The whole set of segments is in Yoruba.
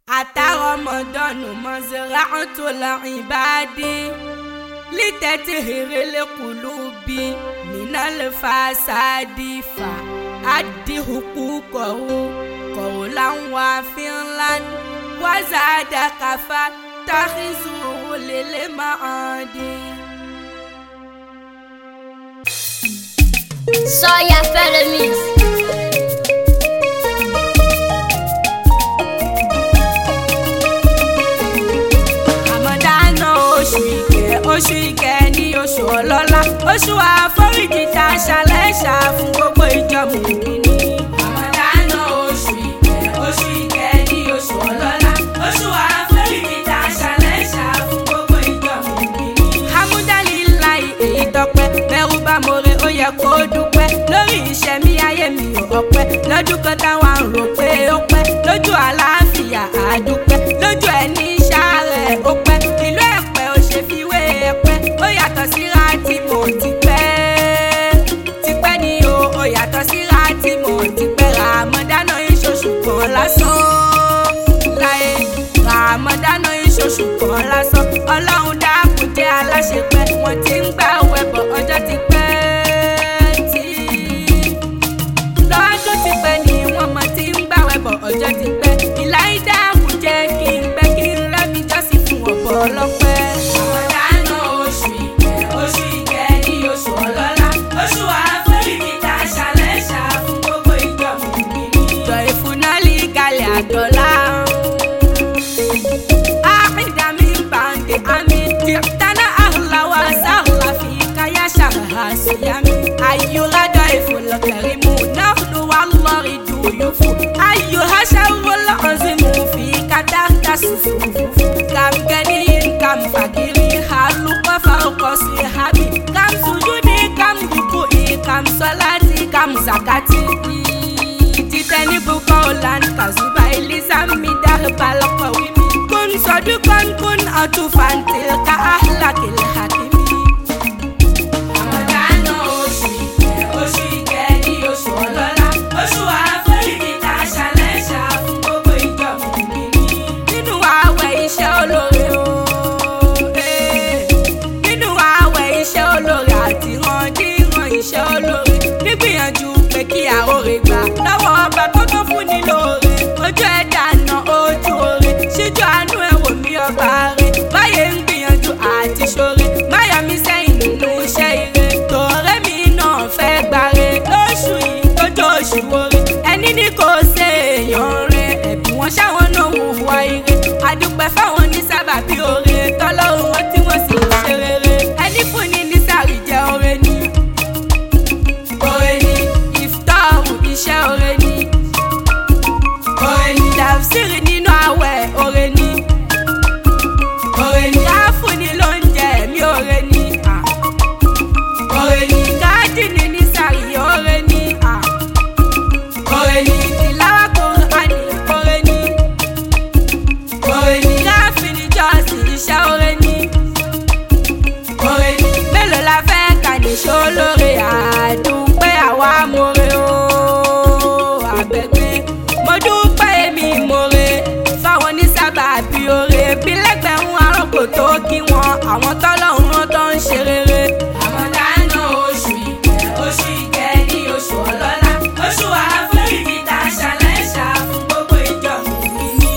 أتى رمضان مزرعة العباد لتطهير القلوب من الفساد فأدي حقوقه قولا وفعلا وزادك فاتخذوه للمعاد. Soya Felemis. Oṣù ìkẹ́ ní oṣù ọlọ́lá, oṣù àforíjì tá a ṣàlẹ́ṣà fún gbogbo ìjọ mùmínì. Ramadana oṣù ìkẹ́ ní oṣù ọlọ́lá, oṣù àforíjì tá a ṣàlẹ́ṣà fún gbogbo ìjọ mùmínì. Hamudalilayi èyí tọ́pẹ́, bẹ́rù bá more ó yẹ kó dúpẹ́ lórí ìṣẹ̀mí ayé mi ò ọpẹ́. Lọ́dún kan táwọn rò pé ó pẹ́, lójú àlàáfíà àdúpẹ́, lójú ẹni ṣàárẹ̀ ó pẹ́. Ìlú Ẹ̀pẹ́ ó ṣe fi wé Ẹ̀pẹ́, ó yàtọ̀ síra tí mo ti pẹ́. Tipẹ́ ni ó yàtọ̀ síra tí mo ti pẹ́. Ramadana ìṣoṣù kan lásán láyé, Ramadana ìṣoṣù kan lásán. Ọlọ́run dákun jẹ́ aláṣepẹ́, wọ́n ti ń gbà wẹ̀bọ̀ ọjọ́ ti pẹ́. Lọ́dún ti pẹ́ ni wọ́n mọ̀ ti ń gbà wẹ̀bọ̀ ọjọ́ ti pẹ́. Ìláyé dákun jẹ́ kí n pẹ́ kí n rẹ́mi jọ́sìn fún ọ̀pọ̀ ọlọ́pẹ́. Ramadana oṣù ìkẹ́ ní oṣù ọlọ́lá, oṣù àforíjì tá a ṣàlẹ́ṣà fún gbogbo ìjọ mùmínì. Jọ ìfúnálì kalẹ̀ àdọ́lá. Àkìdá mi bàǹdẹ̀ àmì tìtánà àhùlà wà sáhùlà fi káyà ṣàhà síyàmì. Àyùrádọ̀ ìfúnlọ̀kẹ̀rì mú náà ló wà lọ́rí dùyùfù. Àyùhà ṣàwọlọ̀ ọ̀sìnmù fi kàtàkà sùfùfù. Kàmgẹ́ni kam fàkìrì hàlùkọ́ fàrùkọ́ sí hábì. Kam sùjúdì kam rùkúì kam sọ́láàtì kam zakati. Títẹ́ni bukọ́ ọ̀làn kàzúbà ìlísàmì dàrúbà lọ́kọ̀ wíwí. Kún sọ́dúnkọ́n kún ọ̀túnfàn tìlkà àhlàkìlì hàkìmí. Ramadana oṣù ìkẹ́ ní oṣù ọlọ́lá, oṣù àforíjì tá a ṣàlẹ́ṣà fún gbogbo ìjọ mùmínì. Nínú àwẹ̀ iṣẹ́ olóore o, nínú àwẹ̀ iṣẹ́ olóore àti ìrandíran iṣẹ́ olóore. Nígbìyànjú pé kí àórè gbà lọ́wọ́ ọba tó tó fún ni lóore. Ojú ẹ̀ dànà ojú oore, ṣíjú àánú ẹ̀ wò mí ọba rẹ̀. Báyé ń gbìyànjú àti ṣoore, máyà mi sẹ́yìn nínú iṣẹ́ ire. Tòrẹ́ mi náà fẹ́ gbàre lóṣù yìí tójó oṣù oore. Ẹni ní kò ṣe èèyàn rẹ̀, ẹ̀bí wọn ṣáwọn náà hùwà ire. Àdúpẹ́ fáwọn ní sábàbí oore, tọ́lọ́run wọn tí wọ́n sì ń ṣe rere. Ẹni fún ni ní sàrí jẹ́ oore ni, oore ni. Ìftáàrù iṣẹ́ oore ni, oore ni. Tàfsírì nínú àwẹ̀ oore ni, oore ni. Káfúnni lóúnjẹ ẹ̀mí oore ni, oore ni. Káàdìní ní sàrí oore ni, oore ni. Tìláwà Kùránì oore ni, oore ni. Káfíìnì jọ́sìn iṣẹ́ oore ni, oore ni. Mélòó la fẹ́ kà ní ṣó lóore àdúpẹ́ àwa more o àbẹ̀gbẹ́. Mo dúpẹ́ èmi more fáwọn onísábàbí oore. Bílẹ̀gbẹ̀rún àròkò tó kí wọn, àwọn tọ́lọ́run rán tó ń ṣe rere. Ramadana oṣù ìkẹ́ ní oṣù ọlọ́lá, oṣù àforíjì tá a ṣàlẹ́ṣà fún gbogbo ìjọ mùmínì.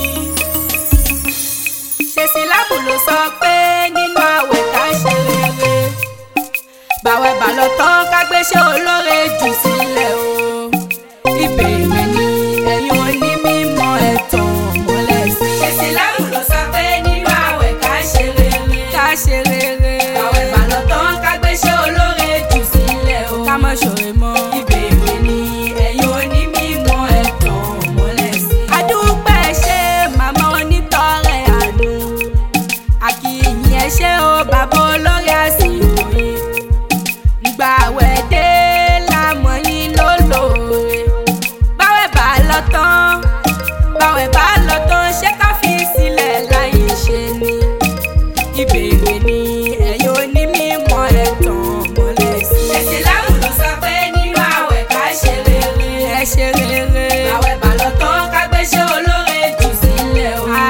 Ṣé síláàbù ló sọ pé nínú àwẹ̀ ká ṣe rere? Bàwẹ̀ bà lọ tán ká gbéṣẹ́ olóore jù sílẹ̀ o. Ìbéèrè ni ẹ̀yin oní mímọ́ ẹ̀tàn mọ́lẹ̀ sí. Ṣé síláàbù ló sọ pé nínú àwẹ̀ ká ṣe rere? Ká ṣe rere. Bàwẹ̀ bà lọ tán ká gbéṣẹ́ olóore jù sílẹ̀ o. Ká má ṣòro mọ́. Ìbéèrè ni ẹ̀yin oní mímọ́ ẹ̀tàn mọ́lẹ̀ sí. Adúpẹ́ ṣe màmá onítọrẹ àánú. Àkìyìn ẹ ṣé o bàbá olórí àsìkò yìí. Ìgbà àwẹ̀ dé lámọ̀ yín lólóore. Báwẹ̀ bá lọ tán ṣé ká fi sílẹ̀ láì ṣe ni. Ìbéèrè ni ẹ̀yin oní mímọ́ ẹ̀tàn mọ́lẹ̀ sí. Ẹ̀sìn láwùn ló sọ pé nínú àwẹ̀ ká ṣe rere. Ẹ ṣe rere. Báwẹ̀ bá lọ tán ká gbéṣẹ́ olóore jù sílẹ̀ o.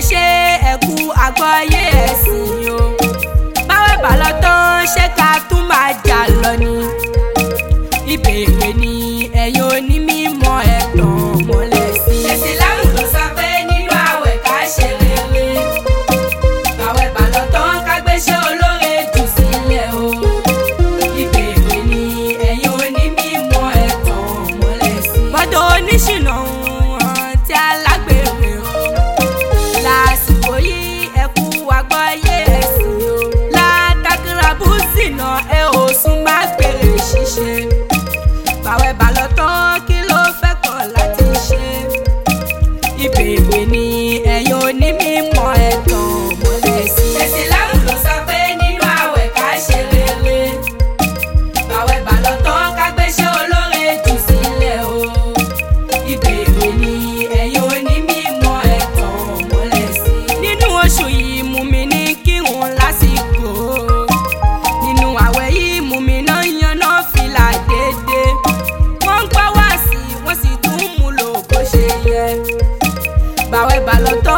ṣe ẹ̀kú àgbọ́yé ẹ̀sìn o. Báwẹ̀ bá lọ tán ṣé ká tún máa jà lọ ni. Ìbéèrè ni ẹ̀yin onímọ̀ ẹ̀tàn mọ́lẹ̀ sí. Ẹ̀sìn Ìsìlámù ló sọ pé nínú àwẹ̀ ká ṣe rere. Báwẹ̀ bá lọ tán ká gbéṣẹ́ olóore jù sílẹ̀ o. Ìbéèrè ni ẹ̀yin onímọ̀ ẹ̀tàn mọ́lẹ̀ sí. Bọ́dọ̀ oníṣìnà tí alágbèrè o. Lásìkò yìí ẹ̀kú àgbọ́yé ẹ̀sìn o. Látàkìràbù zìnà ẹ ò sún má gbèrè ṣíṣe. Báwẹ̀ bá lọ tán kí ló fẹ́ kọ̀ láti ṣe. Ìbéèrè ni ẹ̀yin onímọ̀ ẹ̀tàn mọ́lẹ̀ sí. Ẹ̀sìn Ìsìlámù ló sọ pé nínú àwẹ̀ ká ṣe rere. Báwẹ̀ bá lọ tán ká gbéṣẹ́ olóore jù sílẹ̀ o. Ìbéèrè ni ẹ̀yin onímọ̀ ẹ̀tàn mọ́lẹ̀ sí. Nínú oṣù yìí mùmínì kírun lásìkò. Nínú àwẹ̀ yìí mùmínà yan náfìlà déédéé. Wọ́n ń gbọ́ wáàsí wọ́n sì tún mú lò bó ṣe yẹ. Báwẹ̀ bá lọ tán